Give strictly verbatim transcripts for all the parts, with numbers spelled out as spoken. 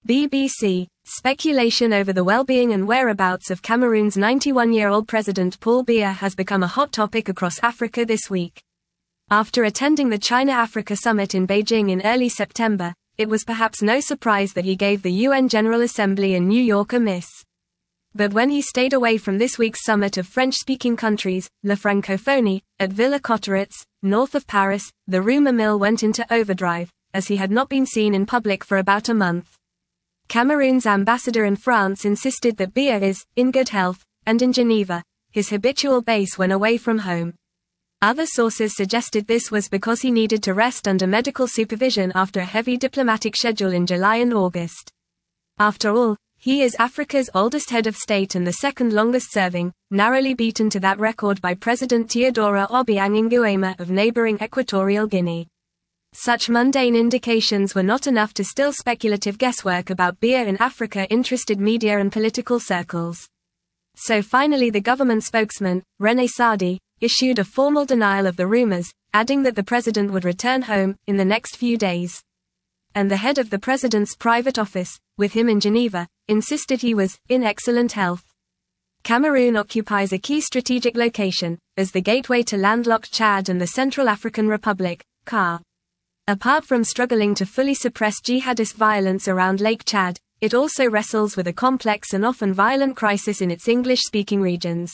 B B C. Speculation over the well-being and whereabouts of Cameroon's ninety-one-year-old President Paul Biya has become a hot topic across Africa this week. After attending the China-Africa Summit in Beijing in early September, it was perhaps no surprise that he gave the U N General Assembly in New York a miss. But when he stayed away from this week's summit of French-speaking countries, La Francophonie, at Villa Cotterets, north of Paris, the rumor mill went into overdrive, as he had not been seen in public for about a month. Cameroon's ambassador in France insisted that Biya is in good health, and in Geneva, his habitual base when away from home. Other sources suggested this was because he needed to rest under medical supervision after a heavy diplomatic schedule in July and August. After all, he is Africa's oldest head of state and the second longest serving, narrowly beaten to that record by President Teodoro Obiang Nguema of neighboring Equatorial Guinea. Such mundane indications were not enough to still speculative guesswork about Biya in Africa interested media and political circles. So finally the government spokesman, René Sadi, issued a formal denial of the rumors, adding that the president would return home in the next few days. And the head of the president's private office, with him in Geneva, insisted he was in excellent health. Cameroon occupies a key strategic location, as the gateway to landlocked Chad and the Central African Republic, C A R. Apart from struggling to fully suppress jihadist violence around Lake Chad, it also wrestles with a complex and often violent crisis in its English-speaking regions.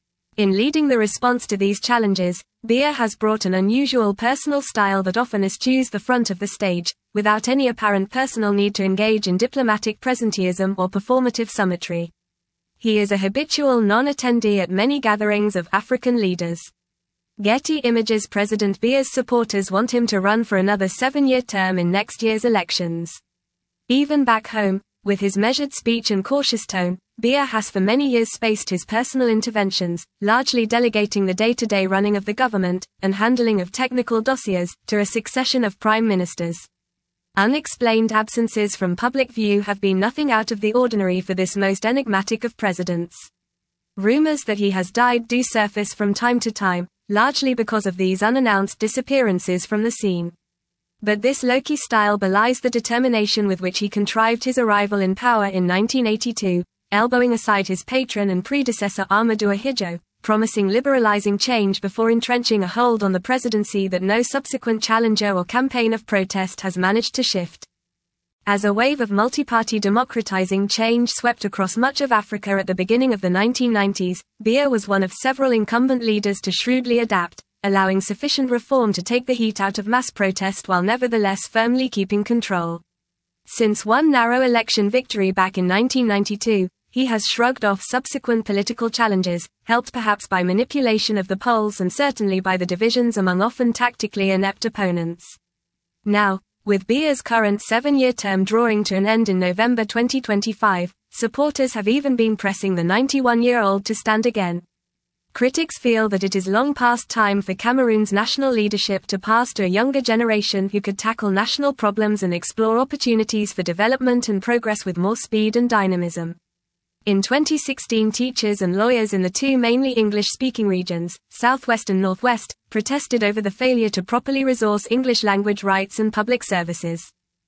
In leading the response to these challenges, Biya has brought an unusual personal style that often eschews the front of the stage, without any apparent personal need to engage in diplomatic presenteeism or performative summitry. He is a habitual non-attendee at many gatherings of African leaders. Getty Images President Biya's supporters want him to run for another seven-year term in next year's elections. Even back home, with his measured speech and cautious tone, Biya has for many years spaced his personal interventions, largely delegating the day-to-day running of the government, and handling of technical dossiers, to a succession of prime ministers. Unexplained absences from public view have been nothing out of the ordinary for this most enigmatic of presidents. Rumors that he has died do surface from time to time, largely because of these unannounced disappearances from the scene. But this low-key style belies the determination with which he contrived his arrival in power in nineteen eighty-two, elbowing aside his patron and predecessor Amadou Ahidjo, promising liberalizing change before entrenching a hold on the presidency that no subsequent challenger or campaign of protest has managed to shift. As a wave of multi-party democratizing change swept across much of Africa at the beginning of the nineteen nineties, Biya was one of several incumbent leaders to shrewdly adapt, allowing sufficient reform to take the heat out of mass protest while nevertheless firmly keeping control. Since one narrow election victory back in nineteen ninety-two, he has shrugged off subsequent political challenges, helped perhaps by manipulation of the polls and certainly by the divisions among often tactically inept opponents. Now, with Biya's current seven-year term drawing to an end in November twenty twenty-five, supporters have even been pressing the ninety-one-year-old to stand again. Critics feel that it is long past time for Cameroon's national leadership to pass to a younger generation who could tackle national problems and explore opportunities for development and progress with more speed and dynamism. In twenty sixteen, teachers and lawyers in the two mainly English-speaking regions, Southwest and Northwest, protested over the failure to properly resource English language rights and public services.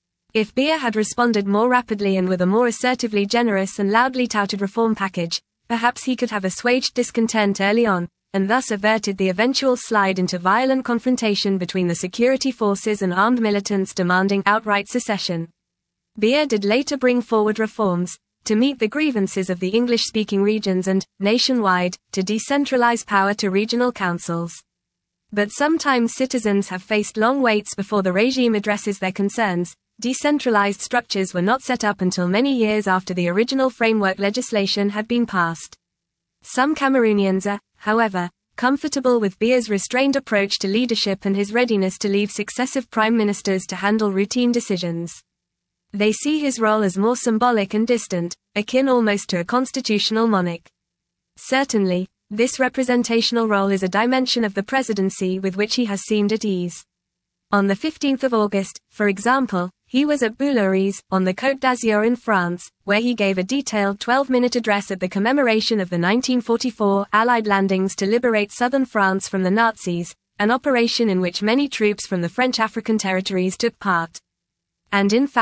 If Biya had responded more rapidly and with a more assertively generous and loudly touted reform package, perhaps he could have assuaged discontent early on, and thus averted the eventual slide into violent confrontation between the security forces and armed militants demanding outright secession. Biya did later bring forward reforms, to meet the grievances of the English-speaking regions and, nationwide, to decentralize power to regional councils. But sometimes citizens have faced long waits before the regime addresses their concerns. Decentralized structures were not set up until many years after the original framework legislation had been passed. Some Cameroonians are, however, comfortable with Biya's restrained approach to leadership and his readiness to leave successive prime ministers to handle routine decisions. They see his role as more symbolic and distant, akin almost to a constitutional monarch. Certainly, this representational role is a dimension of the presidency with which he has seemed at ease. On the fifteenth of August, for example, he was at Bouleuris, on the Côte d'Azur in France, where he gave a detailed twelve-minute address at the commemoration of the nineteen forty-four Allied landings to liberate southern France from the Nazis, an operation in which many troops from the French African territories took part. And in fact,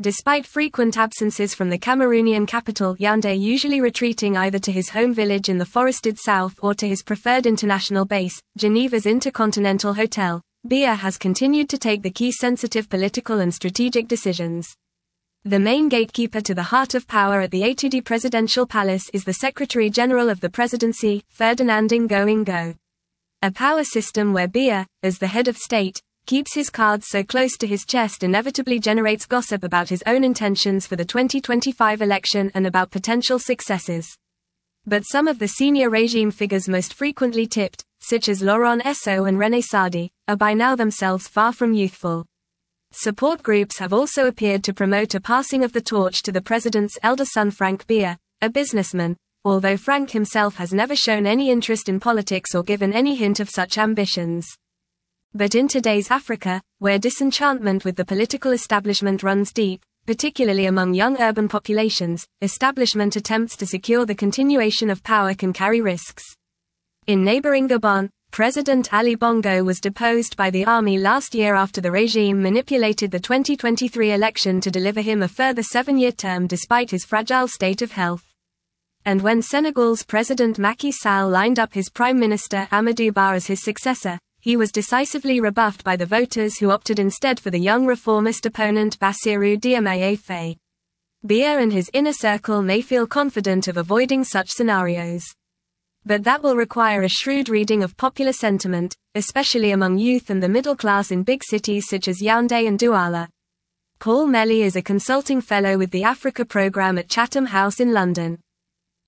Despite frequent absences from the Cameroonian capital Yaoundé, usually retreating either to his home village in the forested south or to his preferred international base, Geneva's Intercontinental Hotel, Biya has continued to take the key sensitive political and strategic decisions. The main gatekeeper to the heart of power at the Étoile presidential palace is the Secretary-General of the Presidency, Ferdinand Ngo. A power system where Biya, as the head of state, keeps his cards so close to his chest inevitably generates gossip about his own intentions for the twenty twenty-five election and about potential successes. But some of the senior regime figures most frequently tipped, such as Laurent Esso and René Sardy, are by now themselves far from youthful. Support groups have also appeared to promote a passing of the torch to the president's elder son Franck Biya, a businessman, although Franck himself has never shown any interest in politics or given any hint of such ambitions. But in today's Africa, where disenchantment with the political establishment runs deep, particularly among young urban populations, establishment attempts to secure the continuation of power can carry risks. In neighboring Gabon, President Ali Bongo was deposed by the army last year after the regime manipulated the twenty twenty-three election to deliver him a further seven-year term despite his fragile state of health. And when Senegal's President Macky Sall lined up his Prime Minister Amadou Ba as his successor, he was decisively rebuffed by the voters who opted instead for the young reformist opponent Bassirou Diomaye Faye. Biya and his inner circle may feel confident of avoiding such scenarios. But that will require a shrewd reading of popular sentiment, especially among youth and the middle class in big cities such as Yaoundé and Douala. Paul Melly is a consulting fellow with the Africa Programme at Chatham House in London.